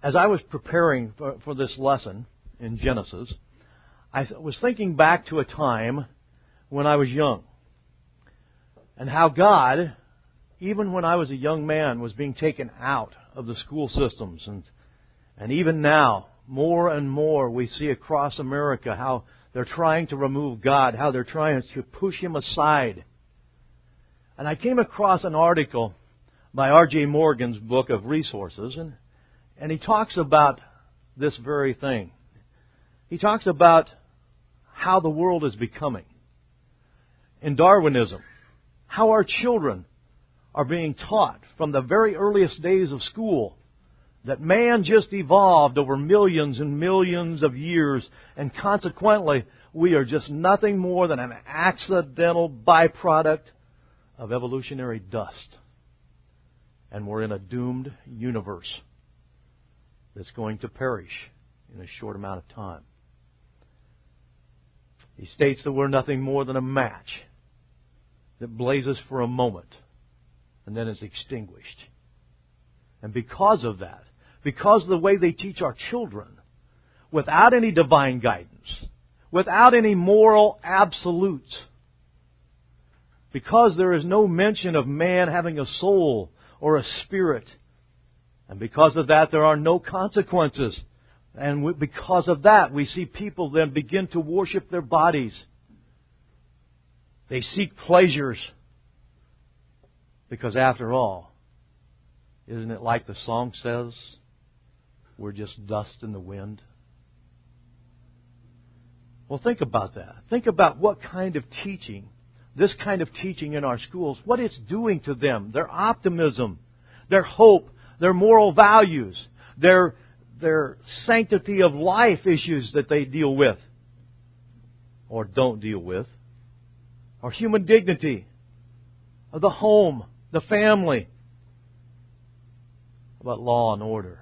as I was preparing for this lesson in Genesis, I was thinking back to a time when I was young and how God, even when I was a young man, was being taken out of the school systems. And even now, more and more we see across America how they're trying to remove God, how they're trying to push Him aside. And I came across an article by R.J. Morgan's book of Resources, and he talks about this very thing. He talks about how the world is becoming. In Darwinism, how our children are being taught from the very earliest days of school that man just evolved over millions and millions of years, and consequently, we are just nothing more than an accidental byproduct of evolutionary dust. And we're in a doomed universe that's going to perish in a short amount of time. He states that we're nothing more than a match that blazes for a moment and then is extinguished. And because of that, because of the way they teach our children, without any divine guidance, without any moral absolutes, because there is no mention of man having a soul or a spirit, and because of that there are no consequences, and because of that we see people then begin to worship their bodies. They seek pleasures, because after all, isn't it like the song says, we're just dust in the wind? Well, think about that. Think about what kind of teaching, this kind of teaching in our schools, what it's doing to them, their optimism, their hope, their moral values, their sanctity of life issues that they deal with or don't deal with, or human dignity, of the home, the family, about law and order.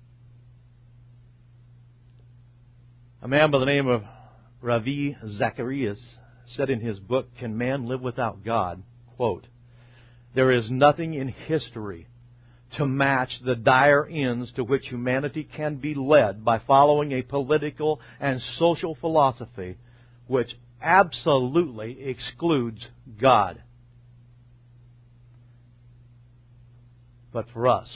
A man by the name of Ravi Zacharias said in his book, Can Man Live Without God? Quote, there is nothing in history to match the dire ends to which humanity can be led by following a political and social philosophy which absolutely excludes God. But for us,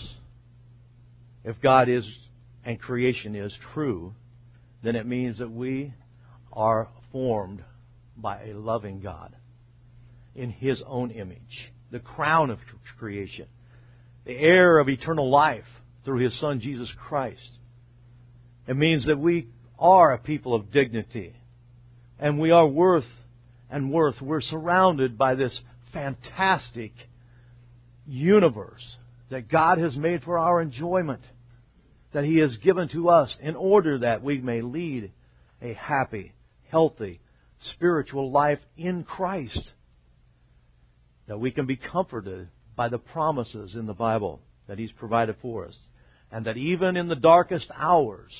if God is and creation is true, then it means that we are formed by a loving God in His own image, the crown of creation, the heir of eternal life through His Son Jesus Christ. It means that we are a people of dignity, and we are worth. We're surrounded by this fantastic universe that God has made for our enjoyment, that He has given to us in order that we may lead a happy, healthy, spiritual life in Christ. That we can be comforted by the promises in the Bible that He's provided for us. And that even in the darkest hours,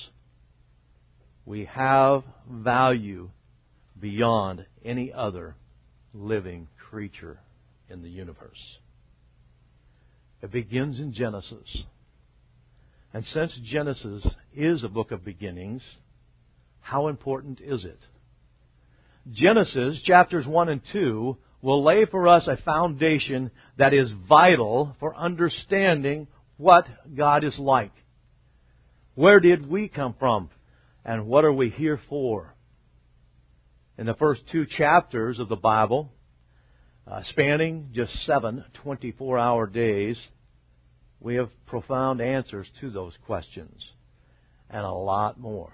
we have value beyond any other living creature in the universe. It begins in Genesis. And since Genesis is a book of beginnings, how important is it? Genesis, chapters 1 and 2, will lay for us a foundation that is vital for understanding what God is like. Where did we come from? And what are we here for? In the first 2 chapters of the Bible, spanning just 7 24-hour days, we have profound answers to those questions and a lot more.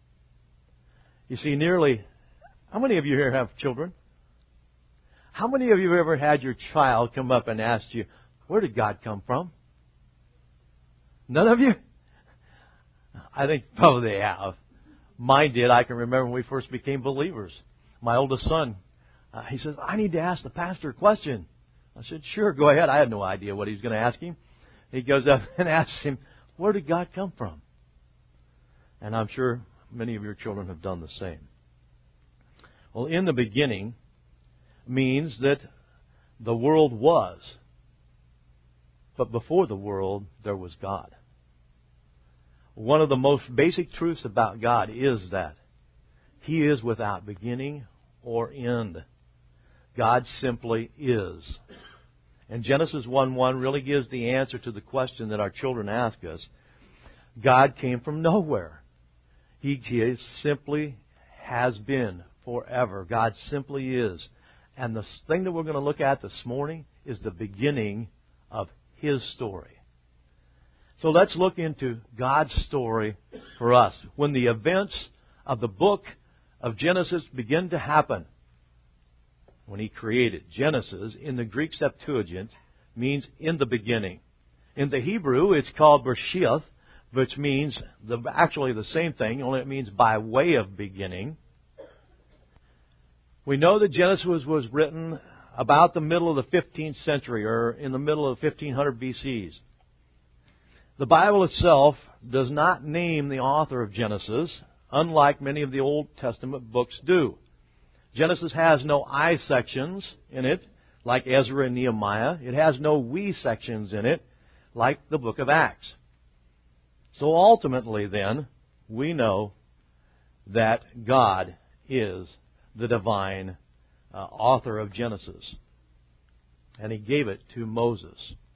You see, how many of you here have children? How many of you have ever had your child come up and ask you, where did God come from? None of you? I think probably they have. Mine did. I can remember when we first became believers. My oldest son, he says, I need to ask the pastor a question. I said, sure, go ahead. I had no idea what he was going to ask him. He goes up and asks him, where did God come from? And I'm sure many of your children have done the same. Well, in the beginning means that the world was. But before the world, there was God. one of the most basic truths about God is that He is without beginning or end. God simply is. And Genesis 1:1 really gives the answer to the question that our children ask us. God came from nowhere. He simply has been forever. God simply is. And the thing that we're going to look at this morning is the beginning of His story. So let's look into God's story for us. When the events of the book of Genesis begin to happen, when He created, Genesis in the Greek Septuagint means in the beginning. In the Hebrew, it's called Bereshith, which means actually the same thing, only it means by way of beginning. We know that Genesis was written about the middle of the 15th century, or in the middle of 1500 BCs. The Bible itself does not name the author of Genesis, unlike many of the Old Testament books do. Genesis has no I sections in it, like Ezra and Nehemiah. It has no we sections in it, like the book of Acts. So ultimately, then, we know that God is the divine author of Genesis. And He gave it to Moses.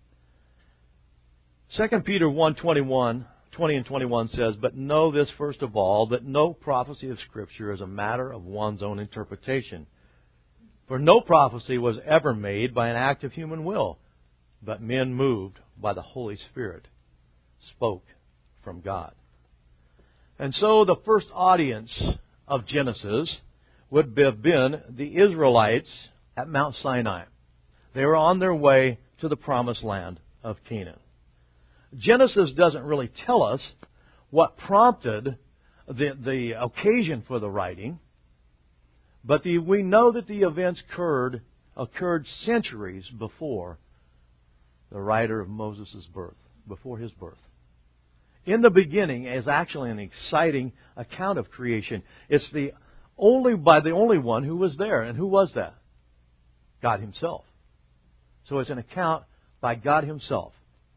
2 Peter 1:20 and 21 says, "But know this first of all, that no prophecy of Scripture is a matter of one's own interpretation. For no prophecy was ever made by an act of human will, but men moved by the Holy Spirit spoke from God." And so the first audience of Genesis would have been the Israelites at Mount Sinai. They were on their way to the promised land of Canaan. Genesis doesn't really tell us what prompted the occasion for the writing, but we know that the events occurred centuries before the writer of Moses' birth, before his birth. In the beginning is actually an exciting account of creation. It's the only one who was there. And who was that? God Himself. So it's an account by God Himself.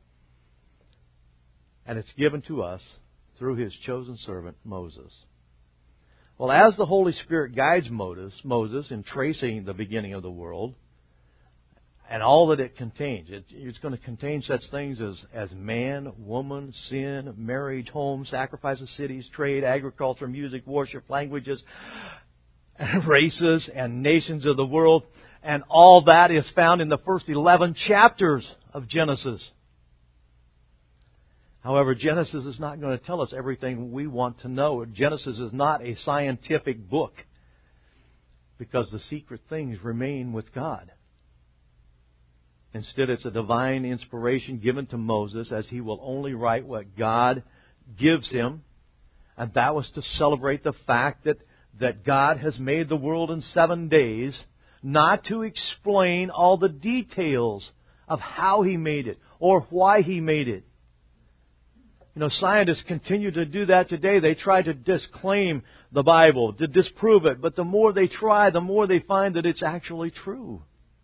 And it's given to us through His chosen servant, Moses. Well, as the Holy Spirit guides Moses in tracing the beginning of the world, and all that it contains, it's going to contain such things as man, woman, sin, marriage, home, sacrifices, cities, trade, agriculture, music, worship, languages, races, and nations of the world. And all that is found in the first 11 chapters of Genesis. However, Genesis is not going to tell us everything we want to know. Genesis is not a scientific book, because the secret things remain with God. Instead, it's a divine inspiration given to Moses, as he will only write what God gives him. And that was to celebrate the fact that God has made the world in 7 days, not to explain all the details of how He made it or why He made it. You know, scientists continue to do that today. They try to disclaim the Bible, to disprove it. But the more they try, the more they find that it's actually true.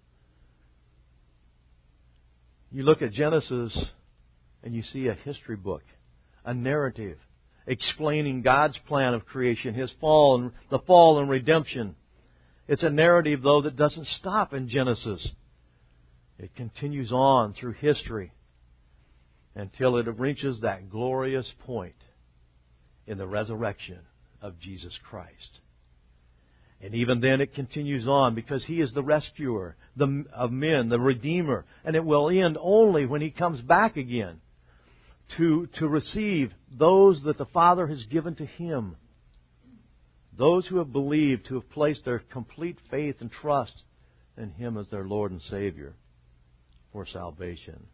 You look at Genesis and you see a history book, a narrative explaining God's plan of creation, His fall and the fall and redemption. It's a narrative, though, that doesn't stop in Genesis. It continues on through history until it reaches that glorious point in the resurrection of Jesus Christ. And even then it continues on, because He is the rescuer of men, the Redeemer. And it will end only when He comes back again to receive those that the Father has given to Him. Those who have believed, who have placed their complete faith and trust in Him as their Lord and Savior for salvation.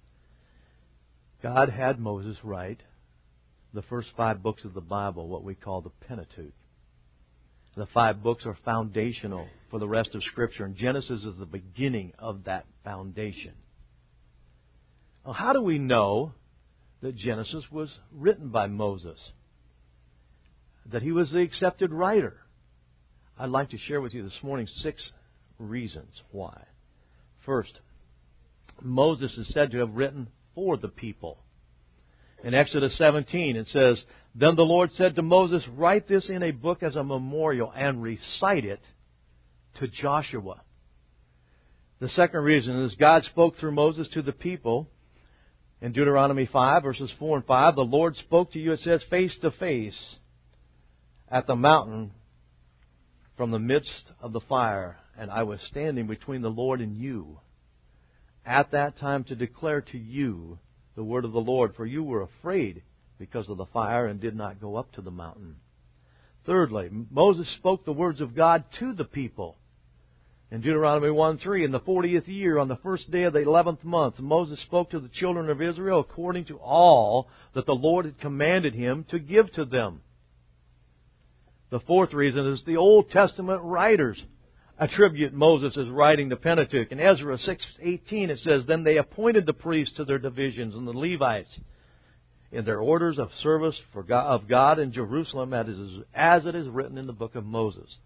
God had Moses write the first 5 books of the Bible, what we call the Pentateuch. The 5 books are foundational for the rest of Scripture, and Genesis is the beginning of that foundation. Well, how do we know that Genesis was written by Moses? That he was the accepted writer? I'd like to share with you this morning 6 reasons why. First, Moses is said to have written for the people. In Exodus 17, it says, "Then the Lord said to Moses, write this in a book as a memorial and recite it to Joshua." The second reason is God spoke through Moses to the people. In Deuteronomy 5, verses 4 and 5, "The Lord spoke to you," it says, "face to face at the mountain from the midst of the fire, and I was standing between the Lord and you at that time to declare to you the word of the Lord, for you were afraid because of the fire and did not go up to the mountain." Thirdly, Moses spoke the words of God to the people. In Deuteronomy 1:3, "In the 40th year, on the first day of the 11th month, Moses spoke to the children of Israel according to all that the Lord had commanded him to give to them." The fourth reason is the Old Testament writers attribute Moses as writing the Pentateuch. In Ezra 6:18 it says, "Then they appointed the priests to their divisions and the Levites in their orders of service of God in Jerusalem as it is written in the book of Moses."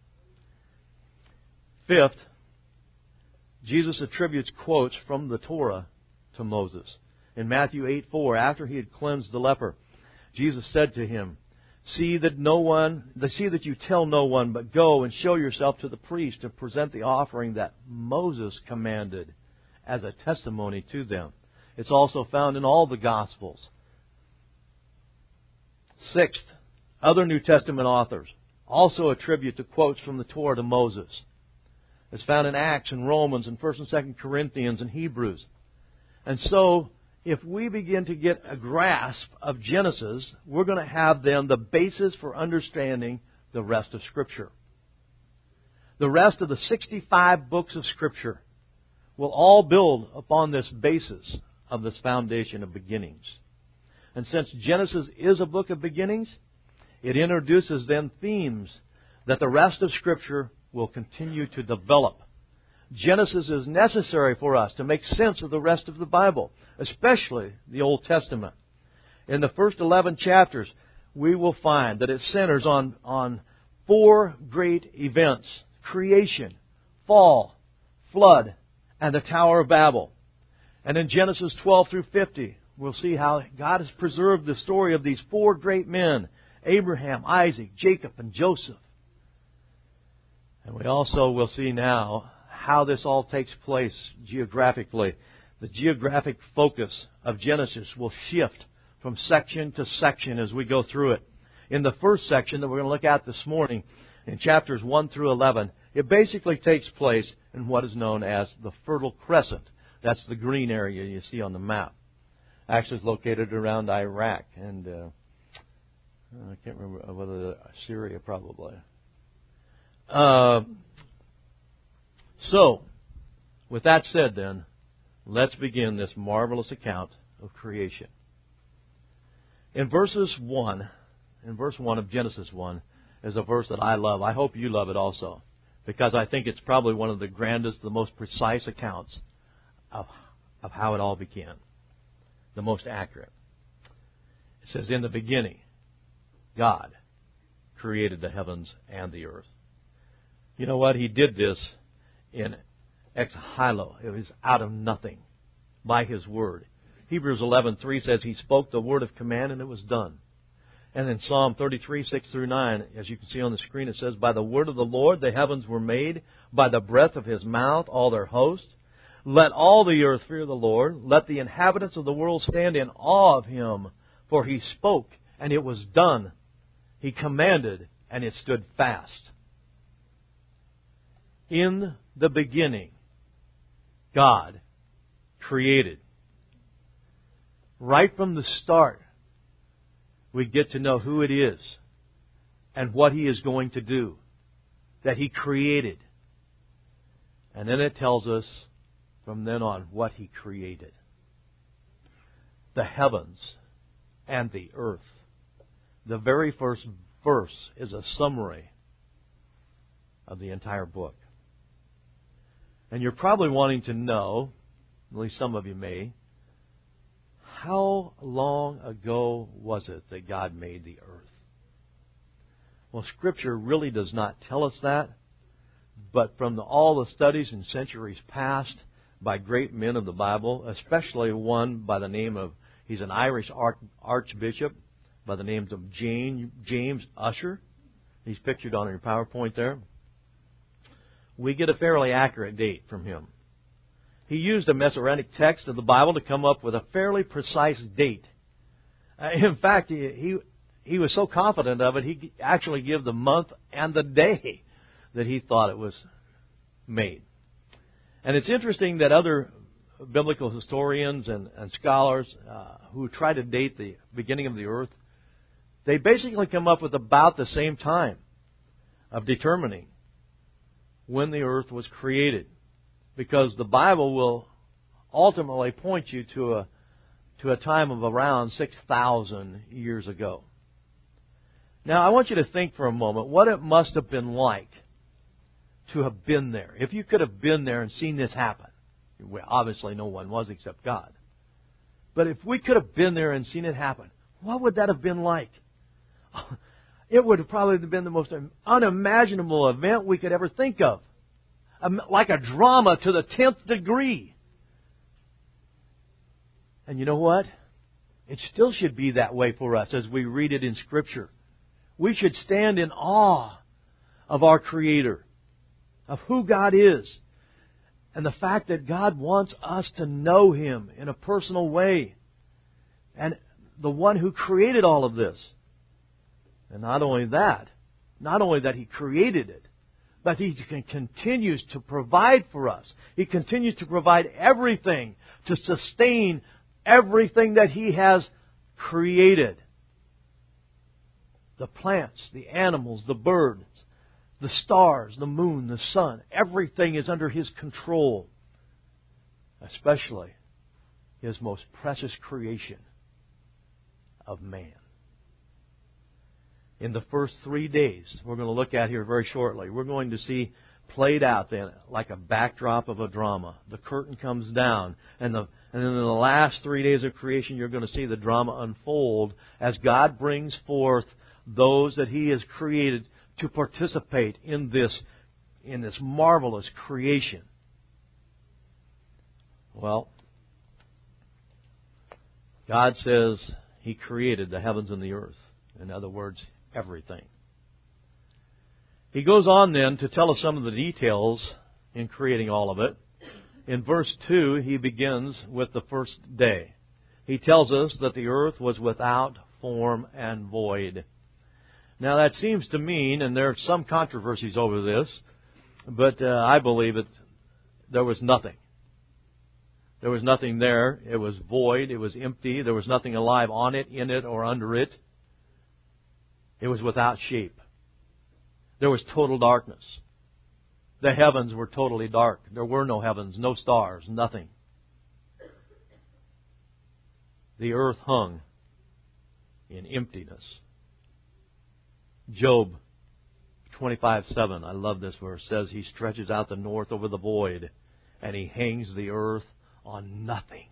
Fifth, Jesus attributes quotes from the Torah to Moses. In Matthew 8:4, after he had cleansed the leper, Jesus said to him, See that you tell no one, but go and show yourself to the priest and present the offering that Moses commanded as a testimony to them." It's also found in all the Gospels. Sixth, other New Testament authors also attribute the quotes from the Torah to Moses. It's found in Acts and Romans and 1st and 2nd Corinthians and Hebrews. And so, if we begin to get a grasp of Genesis, we're going to have then the basis for understanding the rest of Scripture. The rest of the 65 books of Scripture will all build upon this basis of this foundation of beginnings. And since Genesis is a book of beginnings, it introduces then themes that the rest of Scripture will continue to develop. Genesis is necessary for us to make sense of the rest of the Bible, especially the Old Testament. In the first 11 chapters, we will find that it centers on four great events: creation, fall, flood, and the Tower of Babel. And in Genesis 12 through 50, we'll see how God has preserved the story of these four great men: Abraham, Isaac, Jacob, and Joseph. And we also will see now how this all takes place geographically. The geographic focus of Genesis will shift from section to section as we go through it. In the first section that we're going to look at this morning, in chapters 1 through 11, it basically takes place in what is known as the Fertile Crescent. That's the green area you see on the map. Actually, it's located around Iraq and I can't remember whether Syria probably. So, with that said then, let's begin this marvelous account of creation. In verse 1 of Genesis 1 is a verse that I love. I hope you love it also, because I think it's probably one of the grandest, the most precise accounts of how it all began. The most accurate. It says, "In the beginning, God created the heavens and the earth." You know what? He did this in ex nihilo. It was out of nothing by His Word. Hebrews 11:3 says He spoke the word of command and it was done. And in Psalm 33:6-9, as you can see on the screen, it says, "By the word of the Lord the heavens were made, by the breath of His mouth all their host. Let all the earth fear the Lord. Let the inhabitants of the world stand in awe of Him. For He spoke and it was done. He commanded and it stood fast." In the beginning, God created. Right from the start, we get to know who it is and what He is going to do, that He created. And then it tells us from then on what He created. The heavens and the earth. The very first verse is a summary of the entire book. And you're probably wanting to know, at least some of you may, how long ago was it that God made the earth? Well, Scripture really does not tell us that, but from all the studies in centuries past by great men of the Bible, especially one by the name of He's an Irish archbishop by the name of James Ussher. He's pictured on your PowerPoint there. We get a fairly accurate date from him. He used a Masoretic text of the Bible to come up with a fairly precise date. In fact, he was so confident of it, he actually gave the month and the day that he thought it was made. And it's interesting that other biblical historians and scholars who try to date the beginning of the earth, they basically come up with about the same time of determining when the earth was created. Because the Bible will ultimately point you to a time of around 6,000 years ago. Now, I want you to think for a moment what it must have been like to have been there. If you could have been there and seen this happen. Well, obviously no one was except God. But if we could have been there and seen it happen, what would that have been like? It would have probably been the most unimaginable event we could ever think of. Like a drama to the 10th degree. And you know what? It still should be that way for us as we read it in Scripture. We should stand in awe of our Creator, of who God is, and the fact that God wants us to know Him in a personal way, and the one who created all of this. And not only that He created it, but He continues to provide for us. He continues to provide everything to sustain everything that He has created. The plants, the animals, the birds, the stars, the moon, the sun, everything is under His control. Especially His most precious creation of man. In the first 3 days, we're going to look at here very shortly, we're going to see played out then like a backdrop of a drama. The curtain comes down, and then in the last 3 days of creation, you're going to see the drama unfold as God brings forth those that He has created to participate in this marvelous creation. Well, God says He created the heavens and the earth. In other words, everything. He goes on then to tell us some of the details in creating all of it. In verse 2, he begins with the first day. He tells us that the earth was without form and void. Now that seems to mean, and there are some controversies over this, but I believe there was nothing. There was nothing there. It was void. It was empty. There was nothing alive on it, in it, or under it. It was without shape. There was total darkness. The heavens were totally dark. There were no heavens, no stars, nothing. The earth hung in emptiness. Job 25:7, I love this verse, says He stretches out the north over the void, and He hangs the earth on nothing.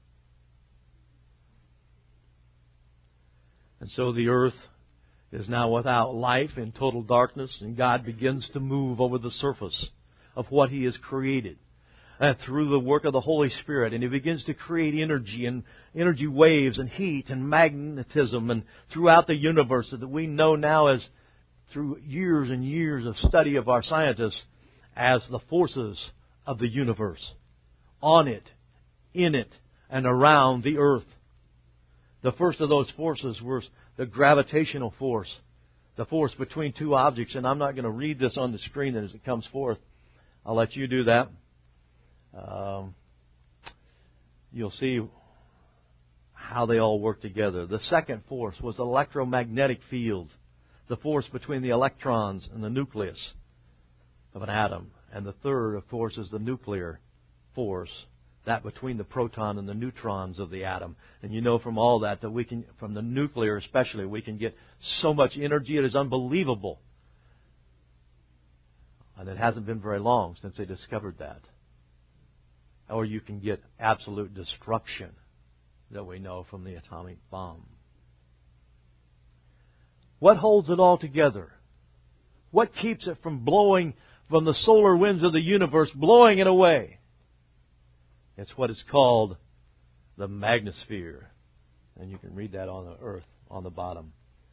And so the earth is now without life, in total darkness, and God begins to move over the surface of what He has created through the work of the Holy Spirit. And He begins to create energy and energy waves and heat and magnetism and throughout the universe that we know now as, through years and years of study of our scientists, as the forces of the universe. On it, in it, and around the earth. The first of those forces was the gravitational force, the force between two objects. And I'm not going to read this on the screen as it comes forth. I'll let you do that. You'll see how they all work together. The second force was the electromagnetic field, the force between the electrons and the nucleus of an atom. And the third, of course, is the nuclear force, that between the proton and the neutrons of the atom. And you know from all that we can, from the nuclear especially, we can get so much energy, it is unbelievable. And it hasn't been very long since they discovered that. Or you can get absolute destruction that we know from the atomic bomb. What holds it all together? What keeps it from blowing, from the solar winds of the universe, blowing it away? It's what is called the magnetosphere. And you can read that on the earth, on the bottom.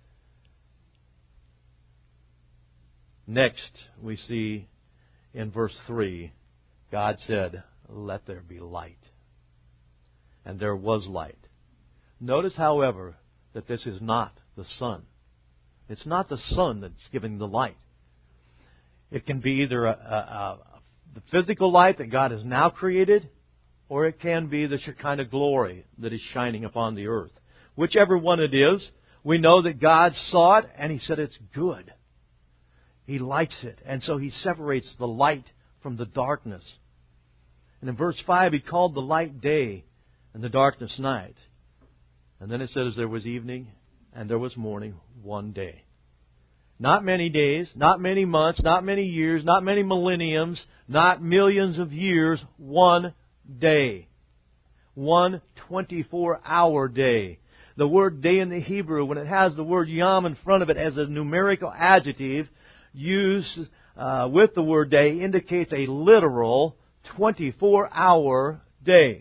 Next, we see in verse 3, God said, "Let there be light." And there was light. Notice, however, that this is not the sun. It's not the sun that's giving the light. It can be either the physical light that God has now created, or it can be the Shekinah glory that is shining upon the earth. Whichever one it is, we know that God saw it and He said it's good. He likes it. And so He separates the light from the darkness. And in verse 5, He called the light day and the darkness night. And then it says there was evening and there was morning, one day. Not many days, not many months, not many years, not many millenniums, not millions of years, one day. One 24-hour day. The word day in the Hebrew, when it has the word yom in front of it as a numerical adjective, used with the word day, indicates a literal 24-hour day.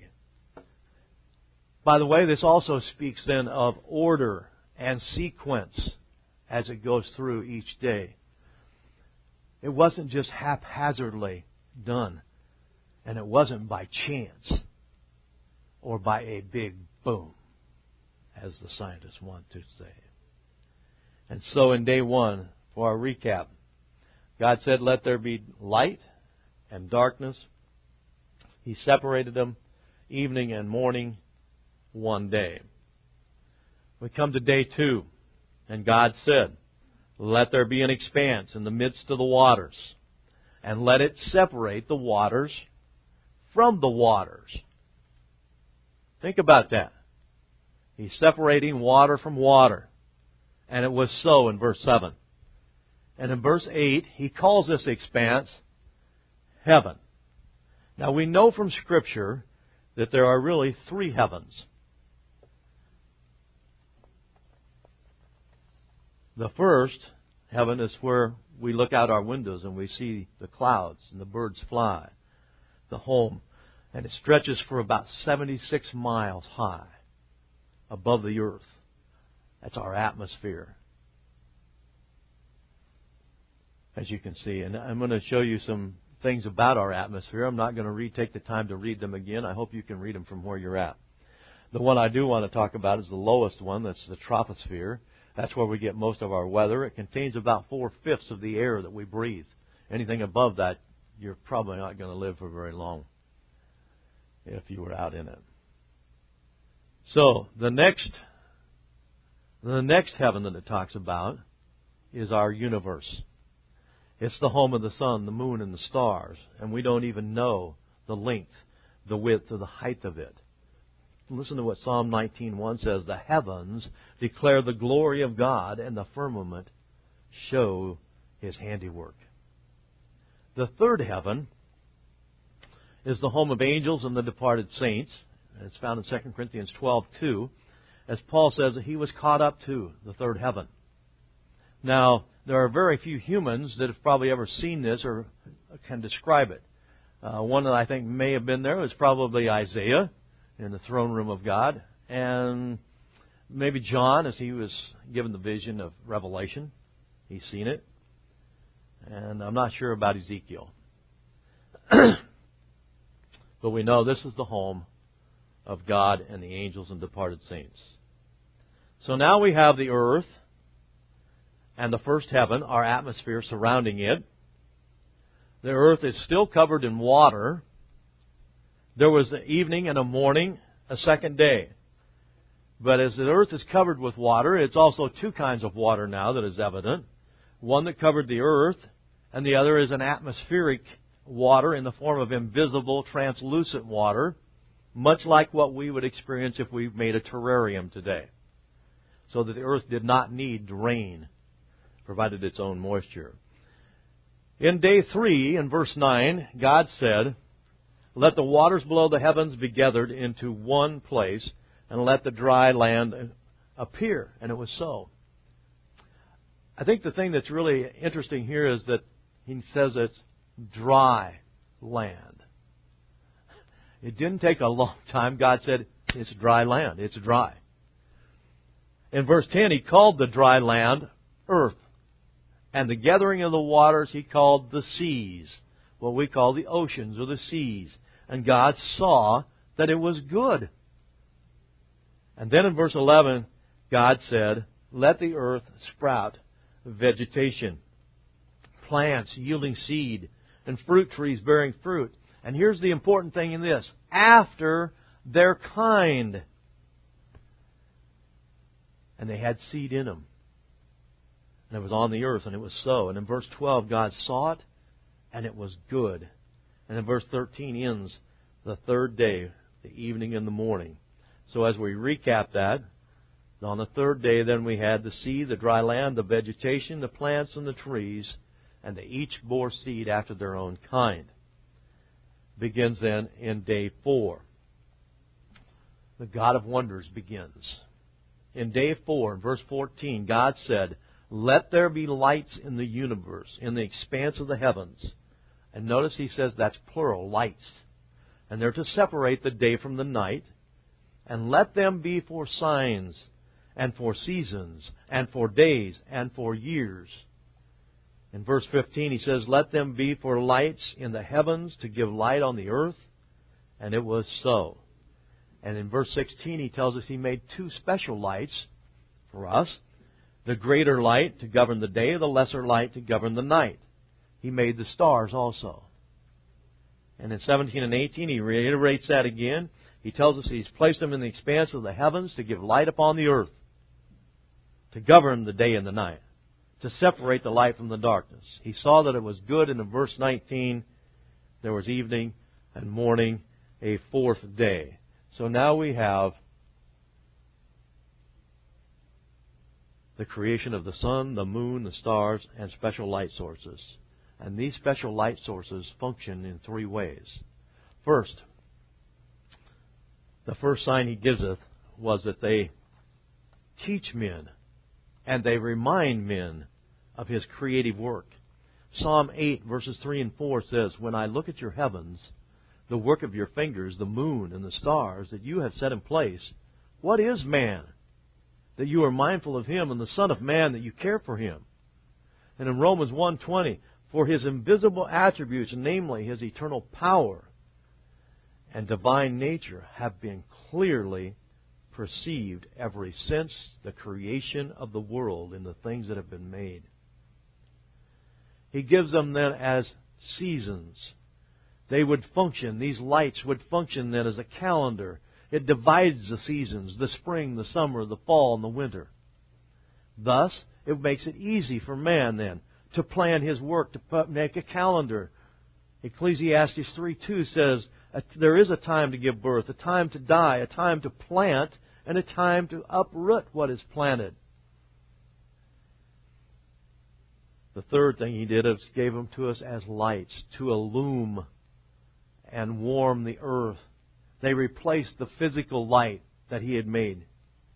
By the way, this also speaks then of order and sequence as it goes through each day. It wasn't just haphazardly done. And it wasn't by chance or by a big boom, as the scientists want to say. And so in day 1, for our recap, God said, "Let there be light and darkness." He separated them, evening and morning, one day. We come to day 2, and God said, "Let there be an expanse in the midst of the waters, and let it separate the waters from the waters." Think about that. He's separating water from water. And it was so in verse 7. And in verse 8, He calls this expanse heaven. Now we know from Scripture that there are really 3 heavens. The first heaven is where we look out our windows and we see the clouds and the birds fly. The home. And it stretches for about 76 miles high above the earth. That's our atmosphere, as you can see. And I'm going to show you some things about our atmosphere. I'm not going to take the time to read them again. I hope you can read them from where you're at. The one I do want to talk about is the lowest one. That's the troposphere. That's where we get most of our weather. It contains about 4/5 of the air that we breathe. Anything above that, you're probably not going to live for very long if you were out in it. So the next heaven that it talks about is our universe. It's the home of the sun, the moon, and the stars. And we don't even know the length, the width, or the height of it. Listen to what Psalm 19:1 says. "The heavens declare the glory of God, and the firmament show His handiwork." The third heaven is the home of angels and the departed saints. And it's found in 2 Corinthians 12:2. As Paul says, that he was caught up to the third heaven. Now, there are very few humans that have probably ever seen this or can describe it. One that I think may have been there was probably Isaiah in the throne room of God. And maybe John, as he was given the vision of Revelation. He's seen it. And I'm not sure about Ezekiel. But we know this is the home of God and the angels and departed saints. So now we have the earth and the first heaven, our atmosphere surrounding it. The earth is still covered in water. There was an evening and a morning, a second day. But as the earth is covered with water, it's also 2 kinds of water now that is evident. One that covered the earth, and the other is an atmospheric water in the form of invisible, translucent water, much like what we would experience if we made a terrarium today. So that the earth did not need rain, provided its own moisture. In day 3, in verse 9, God said, "Let the waters below the heavens be gathered into one place, and let the dry land appear." And it was so. I think the thing that's really interesting here is that He says it's dry land. It didn't take a long time. God said, it's dry land. It's dry. In verse 10, He called the dry land earth. And the gathering of the waters He called the seas, what we call the oceans or the seas. And God saw that it was good. And then in verse 11, God said, let the earth sprout vegetation, plants yielding seed, and fruit trees bearing fruit. And here's the important thing in this, after their kind. And they had seed in them. And it was on the earth, and it was so. And in verse 12, God saw it, and it was good. And in verse 13 ends the third day, the evening and the morning. So as we recap that, on the third day then we had the sea, the dry land, the vegetation, the plants, and the trees, and they each bore seed after their own kind. Begins then in day 4. The God of wonders begins. In day 4, in verse 14, God said, let there be lights in the universe, in the expanse of the heavens. And notice He says that's plural, lights. And they're to separate the day from the night. And let them be for signs, and for seasons, and for days, and for years. In verse 15 He says, let them be for lights in the heavens to give light on the earth. And it was so. And in verse 16 He tells us He made 2 special lights for us. The greater light to govern the day, the lesser light to govern the night. He made the stars also. And in 17 and 18 He reiterates that again. He tells us He's placed them in the expanse of the heavens to give light upon the earth, to govern the day and the night, to separate the light from the darkness. He saw that it was good, and in verse 19 there was evening and morning, a fourth day. So now we have the creation of the sun, the moon, the stars, and special light sources. And these special light sources function in 3 ways. First, the first sign He giveth was that they teach men and they remind men of His creative work. Psalm 8, verses 3 and 4 says, when I look at your heavens, the work of your fingers, the moon and the stars that you have set in place, what is man, that you are mindful of him, and the Son of Man, that you care for him? And in Romans 1:20, for His invisible attributes, namely His eternal power and divine nature, have been clearly perceived ever since the creation of the world in the things that have been made. He gives them then as seasons. They would function, these lights would function then as a calendar. It divides the seasons, the spring, the summer, the fall, and the winter. Thus, it makes it easy for man then to plan his work, to make a calendar. Ecclesiastes 3:2 says, there is a time to give birth, a time to die, a time to plant, and a time to uproot what is planted. The third thing He did is gave them to us as lights to illumine and warm the earth. They replaced the physical light that He had made.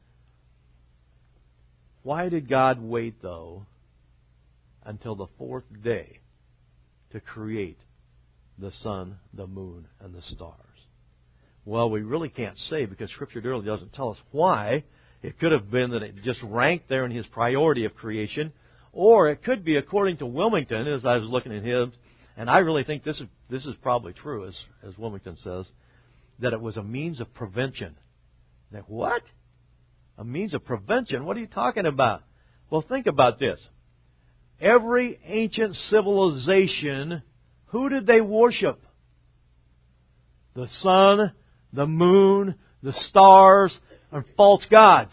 Why did God wait, though, until the fourth day to create the sun, the moon, and the stars? Well, we really can't say, because Scripture really doesn't tell us why. It could have been that it just ranked there in His priority of creation, or it could be, according to Wilmington, as I was looking at him, and I really think this is probably true, as Wilmington says, that it was a means of prevention. Now, what? A means of prevention? What are you talking about? Well, think about this. Every ancient civilization, who did they worship? The sun, the moon, the stars, and false gods.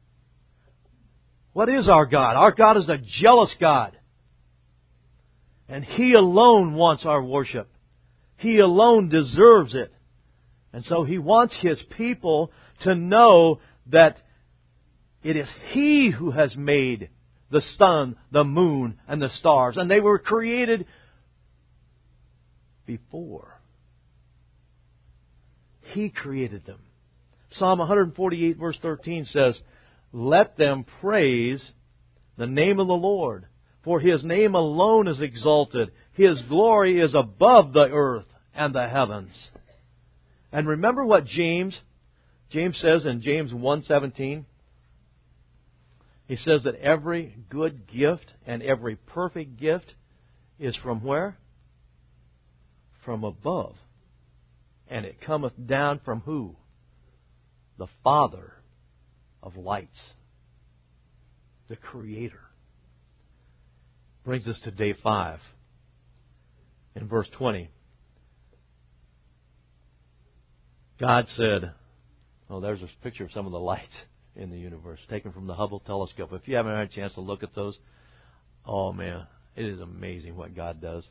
What is our God? Our God is a jealous God. And He alone wants our worship. He alone deserves it. And so He wants His people to know that it is He who has made the sun, the moon, and the stars. And they were created before. He created them. Psalm 148 verse 13 says, let them praise the name of the Lord, for His name alone is exalted. His glory is above the earth and the heavens. And remember what James says in James 1:17? He says that every good gift and every perfect gift is from where? From above. And it cometh down from who? The Father of lights. The Creator. Brings us to day 5. In verse 20. God said, oh, there's a picture of some of the lights in the universe taken from the Hubble telescope. If you haven't had a chance to look at those, oh man, it is amazing what God does.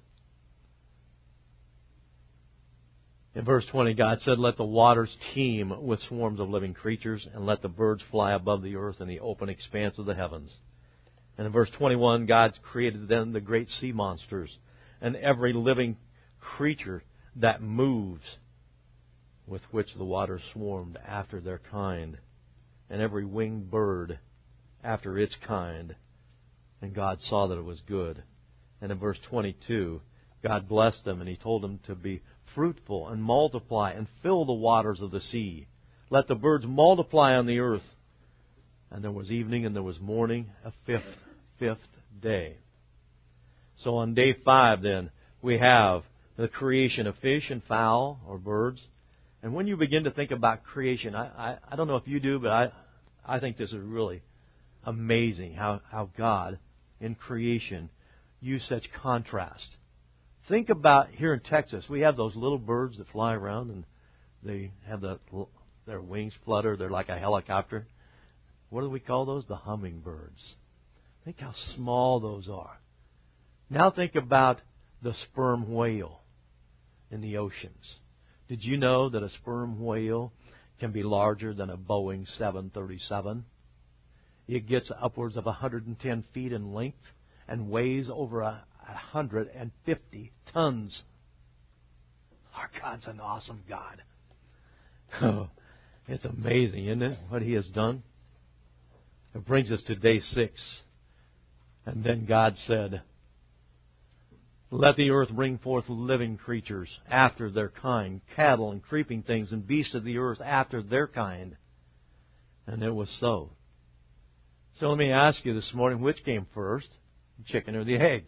In verse 20, God said, let the waters teem with swarms of living creatures, and let the birds fly above the earth in the open expanse of the heavens. And in verse 21, God created then the great sea monsters, and every living creature that moves, with which the waters swarmed after their kind, and every winged bird after its kind. And God saw that it was good. And in verse 22, God blessed them, and He told them to be fruitful and multiply and fill the waters of the sea. Let the birds multiply on the earth. And there was evening and there was morning, a fifth day. So on day 5 then, we have the creation of fish and fowl or birds. And when you begin to think about creation, I don't know if you do, but I think this is really amazing how God in creation used such contrast. Think about here in Texas, we have those little birds that fly around and they have their wings flutter. They're like a helicopter. What do we call those? The hummingbirds. Think how small those are. Now think about the sperm whale in the oceans. Did you know that a sperm whale can be larger than a Boeing 737? It gets upwards of 110 feet in length and weighs over 150 tons. Our God's an awesome God. Oh, it's amazing, isn't it, what He has done? It brings us to day 6. And then God said, let the earth bring forth living creatures after their kind, cattle and creeping things and beasts of the earth after their kind. And it was so. So let me ask you this morning, which came first, the chicken or the egg?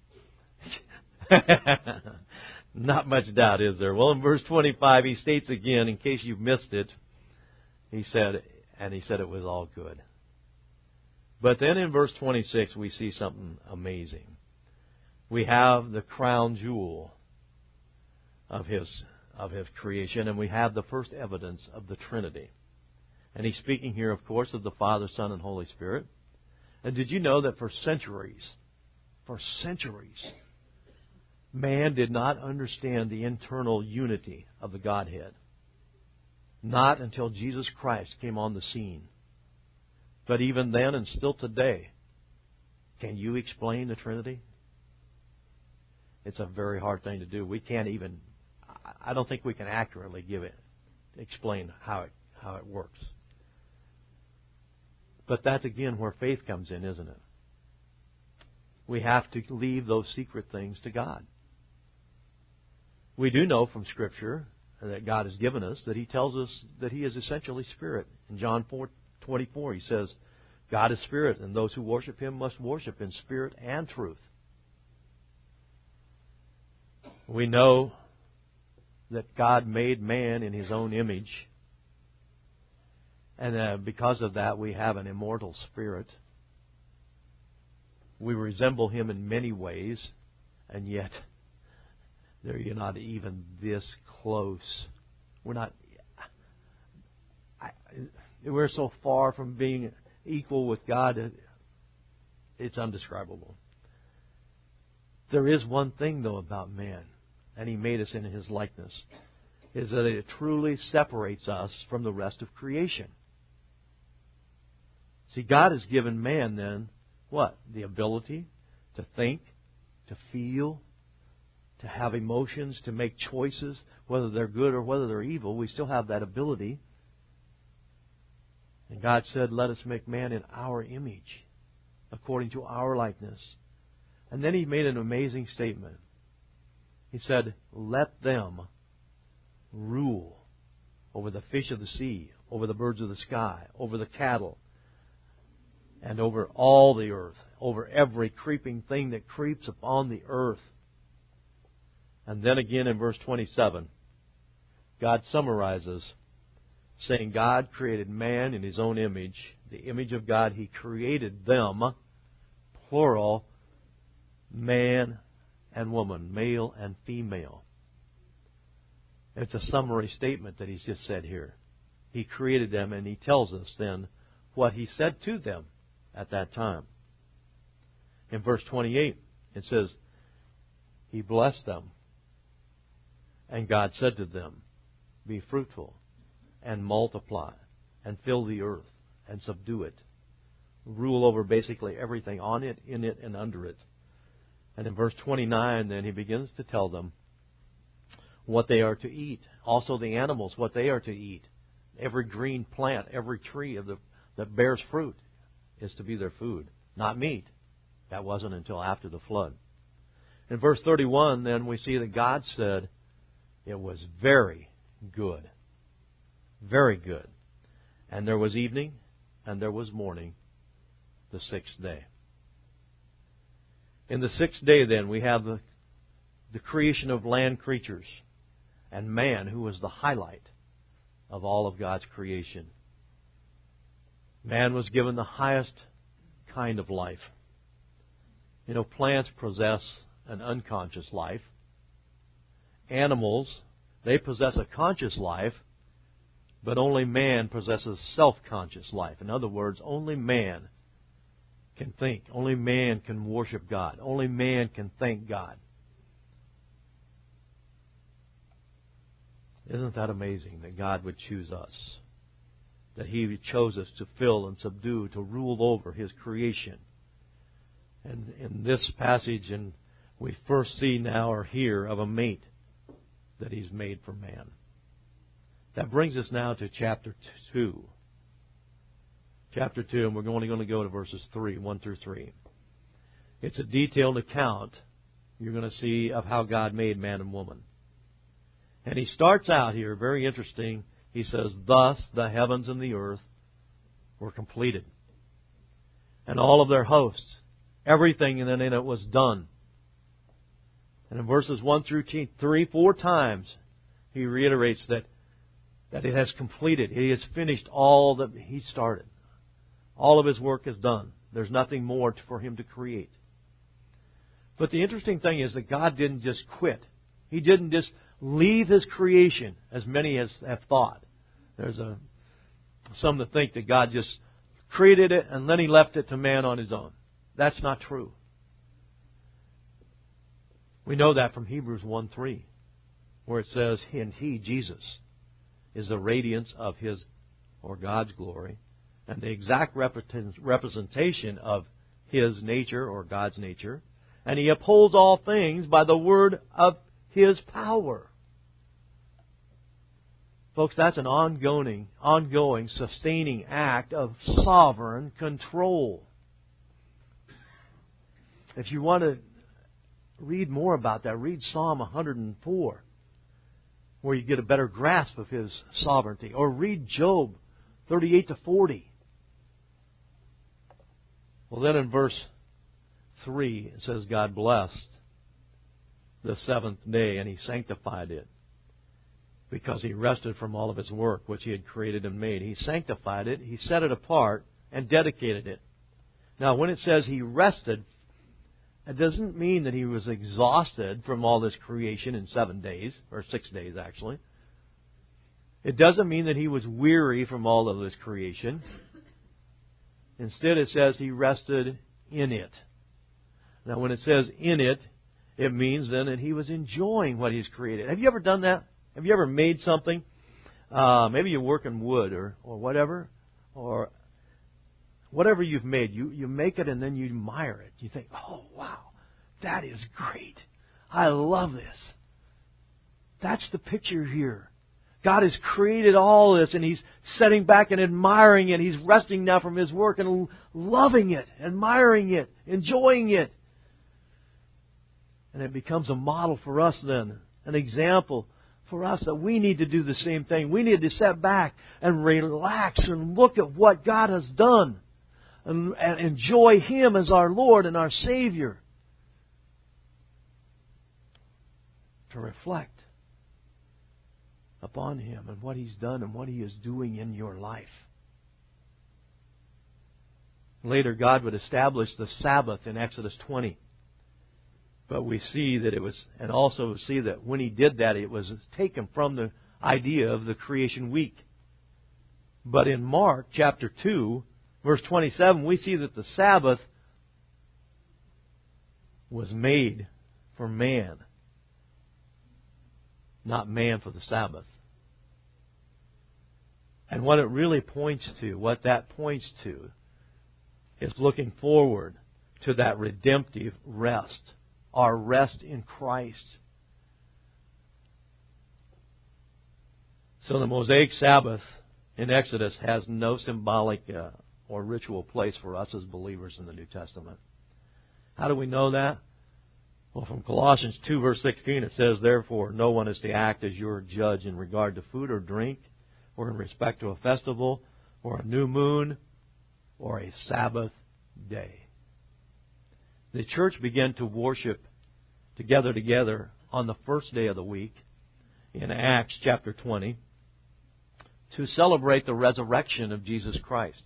Not much doubt, is there? Well, in verse 25, He states again, in case you've missed it, He said it was all good. But then in verse 26, we see something amazing. We have the crown jewel of His creation, and we have the first evidence of the Trinity. And He's speaking here, of course, of the Father, Son, and Holy Spirit. And did you know that for centuries, man did not understand the internal unity of the Godhead? Not until Jesus Christ came on the scene. But even then and still today, can you explain the Trinity? It's a very hard thing to do. We can't even, I don't think we can accurately explain how it works. But that's again where faith comes in, isn't it? We have to leave those secret things to God. We do know from Scripture that God has given us that He tells us that He is essentially Spirit. In John 4:24, He says, God is Spirit, and those who worship Him must worship in spirit and truth. We know that God made man in His own image. And because of that, we have an immortal spirit. We resemble Him in many ways, and yet you're not even this close. We're so far from being equal with God, it's undescribable. There is one thing, though, about man, and He made us in His likeness, is that it truly separates us from the rest of creation. See, God has given man then, what? The ability to think, to feel, to have emotions, to make choices, whether they're good or whether they're evil. We still have that ability. And God said, let us make man in our image, according to our likeness. And then He made an amazing statement. He said, let them rule over the fish of the sea, over the birds of the sky, over the cattle, and over all the earth, over every creeping thing that creeps upon the earth. And then again in verse 27, God summarizes, saying God created man in His own image. The image of God, He created them, plural, man and woman, male and female. It's a summary statement that He's just said here. He created them, and He tells us then what He said to them at that time. In verse 28, it says, He blessed them, and God said to them, be fruitful, and multiply, and fill the earth, and subdue it. Rule over basically everything on it, in it, and under it. And in verse 29, then, He begins to tell them what they are to eat. Also the animals, what they are to eat. Every green plant, every tree that bears fruit is to be their food, not meat. That wasn't until after the flood. In verse 31, then, we see that God said it was very good. Very good. And there was evening, and there was morning, the sixth day. In the sixth day, then, we have the creation of land creatures and man, who was the highlight of all of God's creation. Man was given the highest kind of life. You know, plants possess an unconscious life. Animals, they possess a conscious life, but only man possesses self-conscious life. In other words, only man can think. Only man can worship God. Only man can thank God. Isn't that amazing that God would choose us? That He chose us to fill and subdue, to rule over His creation. And in this passage, and we first see now or hear of a mate that He's made for man. That brings us now to chapter 2. Chapter 2, and we're only going to go to verses 1 through 3. It's a detailed account, you're going to see, of how God made man and woman. And He starts out here, very interesting. He says, thus the heavens and the earth were completed, and all of their hosts, everything in it was done. And in verses 1 through 3, 4 times, He reiterates that it has completed. He has finished all that He started. All of His work is done. There's nothing more for Him to create. But the interesting thing is that God didn't just quit. He didn't just leave His creation, as many have thought. There's some that think that God just created it and then He left it to man on his own. That's not true. We know that from Hebrews 1:3, where it says, and He, Jesus, is the radiance of His, or God's glory, and the exact representation of His nature, or God's nature, and He upholds all things by the word of His power. Folks, that's an ongoing, sustaining act of sovereign control. If you want to read more about that, read Psalm 104, where you get a better grasp of His sovereignty. Or read Job 38 to 40. Well, then in verse 3, it says, God blessed the seventh day, and He sanctified it, because He rested from all of His work which He had created and made. He sanctified it, He set it apart, and dedicated it. Now, when it says He rested, it doesn't mean that He was exhausted from all this creation in 7 days, or 6 days actually. It doesn't mean that He was weary from all of this creation. Instead, it says He rested in it. Now, when it says in it, it means then that He was enjoying what He's created. Have you ever done that? Have you ever made something? Maybe you work in wood or whatever, or whatever you've made. You make it and then you admire it. You think, oh, wow, that is great. I love this. That's the picture here. God has created all this, and He's sitting back and admiring it. He's resting now from His work and loving it, admiring it, enjoying it. And it becomes a model for us then, an example for us that we need to do the same thing. We need to sit back and relax and look at what God has done. and enjoy Him as our Lord and our Savior. To reflect upon Him and what He's done and what He is doing in your life. Later, God would establish the Sabbath in Exodus 20. But we see that it was, and also see that when He did that, it was taken from the idea of the creation week. But in Mark chapter 2, verse 27, we see that the Sabbath was made for man, not man for the Sabbath. And what it really points to, what that points to, is looking forward to that redemptive rest, our rest in Christ. So the Mosaic Sabbath in Exodus has no symbolic or ritual place for us as believers in the New Testament. How do we know that? Well, from Colossians 2 verse 16 it says, "Therefore no one is to act as your judge in regard to food or drink, or in respect to a festival, or a new moon, or a Sabbath day." The church began to worship together on the first day of the week in Acts chapter 20 to celebrate the resurrection of Jesus Christ.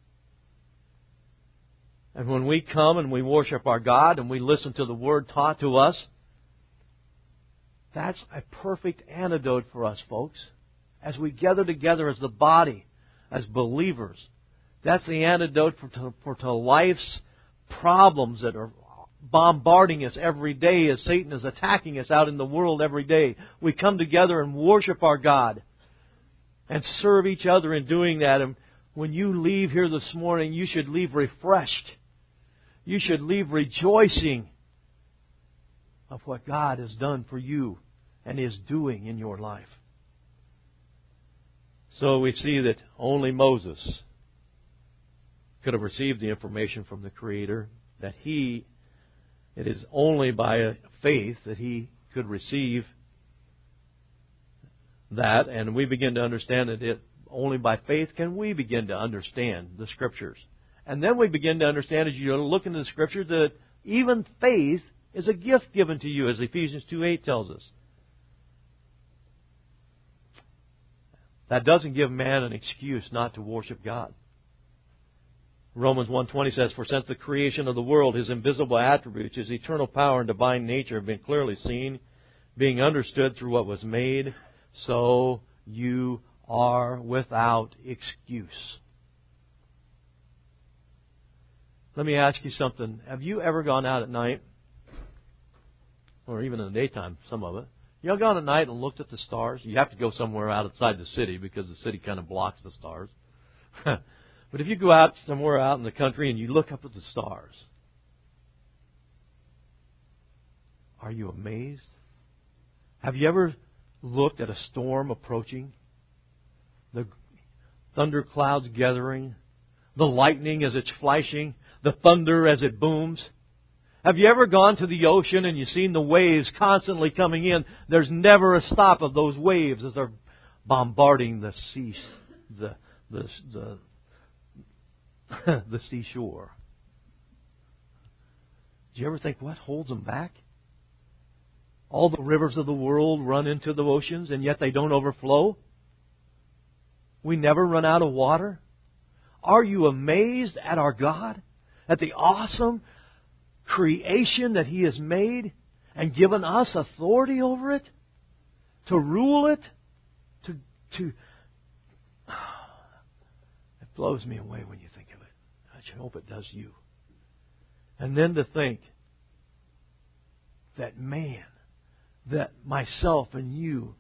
And when we come and we worship our God and we listen to the Word taught to us, that's a perfect antidote for us, folks. As we gather together as the body, as believers, that's the antidote for life's problems that are bombarding us every day as Satan is attacking us out in the world every day. We come together and worship our God and serve each other in doing that. And when you leave here this morning, you should leave refreshed. You should leave rejoicing of what God has done for you and is doing in your life. So we see that only Moses could have received the information from the Creator, that it is only by faith that he could receive that, and we begin to understand that only by faith can we begin to understand the Scriptures. And then we begin to understand, as you look into the Scriptures, that even faith is a gift given to you, as Ephesians 2:8 tells us. That doesn't give man an excuse not to worship God. Romans 1:20 says, "For since the creation of the world, His invisible attributes, His eternal power and divine nature have been clearly seen, being understood through what was made, so you are without excuse." Let me ask you something. Have you ever gone out at night, or even in the daytime, some of it? You ever gone at night and looked at the stars? You have to go somewhere outside the city because the city kind of blocks the stars. But if you go out somewhere out in the country and you look up at the stars, are you amazed? Have you ever looked at a storm approaching? The thunderclouds gathering, the lightning as it's flashing, the thunder as it booms. Have you ever gone to the ocean and you've seen the waves constantly coming in? There's never a stop of those waves as they're bombarding the sea, the seashore. Do you ever think, what holds them back? All the rivers of the world run into the oceans, and yet they don't overflow. We never run out of water. Are you amazed at our God? At the awesome creation that He has made and given us authority over it? To rule it? It blows me away when you think of it. I hope it does you. And then to think that man, that myself and you,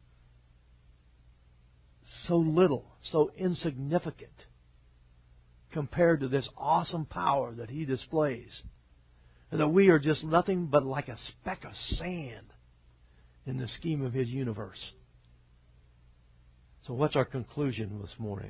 so little, so insignificant compared to this awesome power that He displays. And that we are just nothing but like a speck of sand in the scheme of His universe. So what's our conclusion this morning?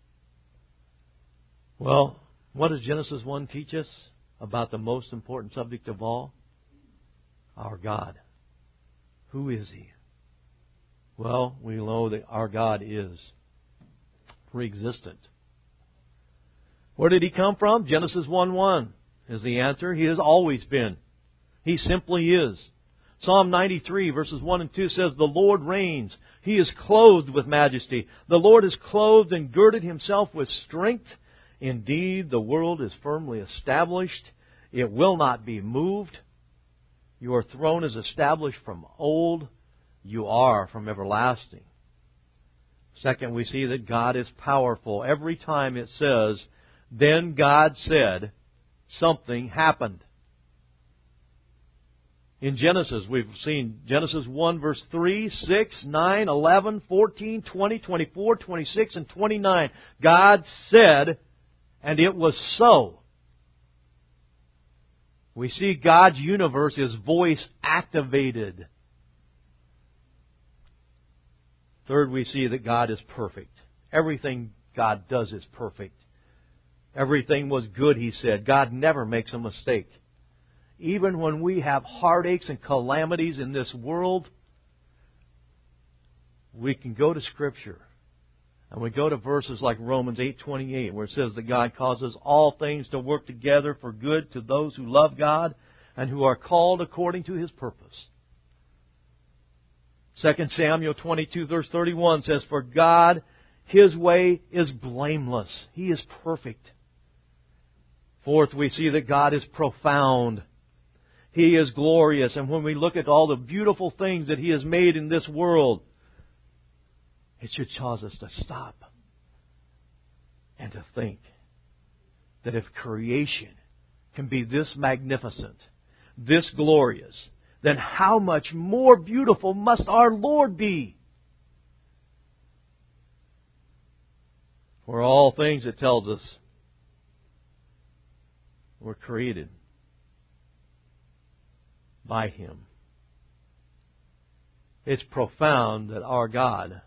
Well, what does Genesis 1 teach us about the most important subject of all? Our God. Who is He? Well, we know that our God is pre-existent. Where did He come from? Genesis 1:1 is the answer. He has always been. He simply is. Psalm 93 verses 1 and 2 says, "The Lord reigns. He is clothed with majesty. The Lord is clothed and girded Himself with strength. Indeed, the world is firmly established. It will not be moved. Your throne is established from old. You are from everlasting." Second, we see that God is powerful. Every time it says, "Then God said," something happened. In Genesis, we've seen Genesis 1 verse 3, 6, 9, 11, 14, 20, 24, 26, and 29. God said, and it was so. We see God's universe is voice activated. Third, we see that God is perfect. Everything God does is perfect. Everything was good, He said. God never makes a mistake. Even when we have heartaches and calamities in this world, we can go to Scripture. And we go to verses like Romans 8:28, where it says that God causes all things to work together for good to those who love God and who are called according to His purpose. 2 Samuel 22 verse 31 says, "For God, His way is blameless." He is perfect. Fourth, we see that God is profound. He is glorious. And when we look at all the beautiful things that He has made in this world, it should cause us to stop and to think that if creation can be this magnificent, this glorious, then how much more beautiful must our Lord be? For all things, it tells us, were created by Him. It's profound that our God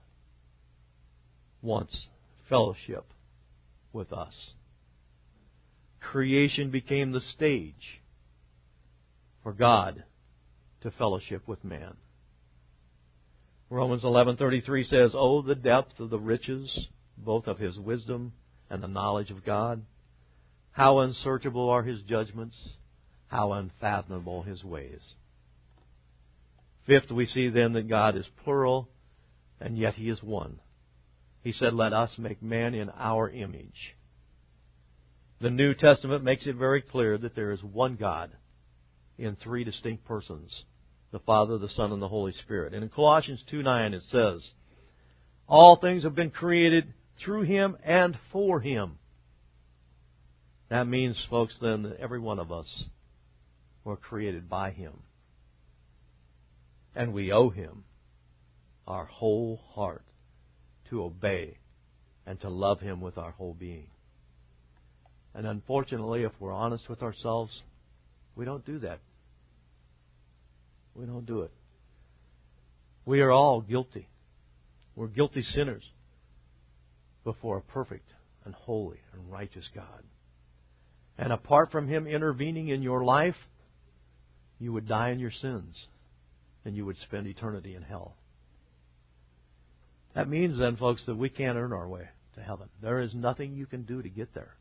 wants fellowship with us. Creation became the stage for God to fellowship with man. Romans 11:33 says, "Oh, the depth of the riches, both of His wisdom and the knowledge of God. How unsearchable are His judgments, how unfathomable His ways." Fifth, we see then that God is plural, and yet He is one. He said, "Let us make man in our image." The New Testament makes it very clear that there is one God in three distinct persons: the Father, the Son, and the Holy Spirit. And in Colossians 2:9 it says, "All things have been created through Him and for Him." That means, folks, then, that every one of us were created by Him. And we owe Him our whole heart to obey and to love Him with our whole being. And unfortunately, if we're honest with ourselves, we don't do that. We don't do it. We are all guilty. We're guilty sinners before a perfect and holy and righteous God. And apart from Him intervening in your life, you would die in your sins and you would spend eternity in hell. That means then, folks, that we can't earn our way to heaven. There is nothing you can do to get there.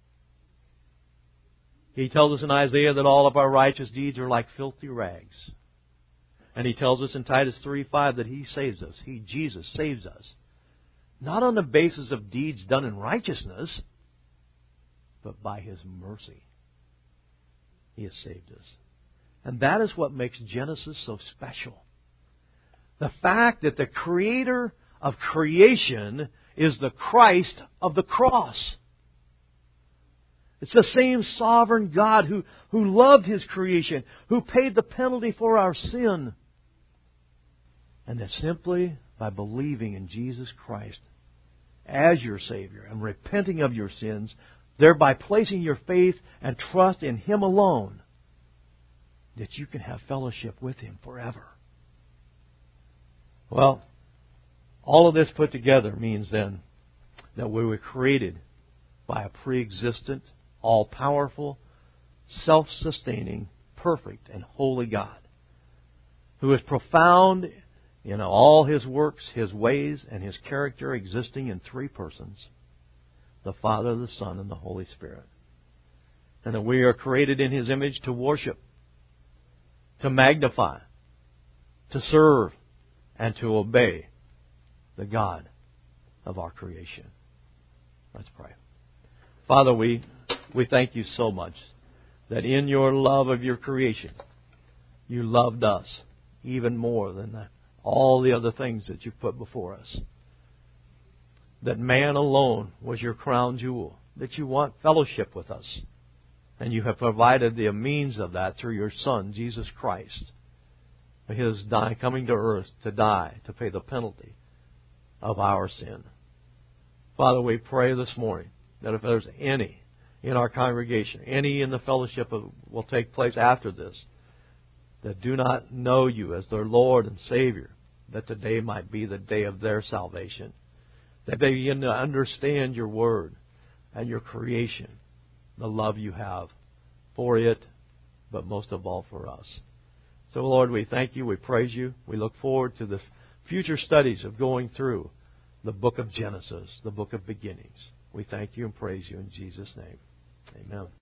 He tells us in Isaiah that all of our righteous deeds are like filthy rags. And He tells us in Titus 3:5 that He saves us. Jesus, saves us. Not on the basis of deeds done in righteousness, but by His mercy. He has saved us. And that is what makes Genesis so special. The fact that the Creator of creation is the Christ of the cross. It's the same sovereign God who loved His creation, who paid the penalty for our sin. And that simply by believing in Jesus Christ as your Savior and repenting of your sins, thereby placing your faith and trust in Him alone, that you can have fellowship with Him forever. Well, all of this put together means then that we were created by a pre-existent, all-powerful, self-sustaining, perfect, and holy God, who is profound in all His works, His ways, and His character, existing in three persons. the Father, the Son, and the Holy Spirit. And that we are created in His image to worship, to magnify, to serve, and to obey the God of our creation. Let's pray. Father, we thank You so much that in Your love of Your creation, You loved us even more than all the other things that You've put before us. That man alone was Your crown jewel, that You want fellowship with us. And You have provided the means of that through Your Son, Jesus Christ. His coming to earth to die, to pay the penalty of our sin. Father, we pray this morning that if there's any in our congregation, any in the fellowship will take place after this, that do not know You as their Lord and Savior, that today might be the day of their salvation. That they begin to understand Your Word and Your creation, the love You have for it, but most of all for us. So, Lord, we thank You, we praise You. We look forward to the future studies of going through the book of Genesis, the book of beginnings. We thank You and praise You in Jesus' name. Amen.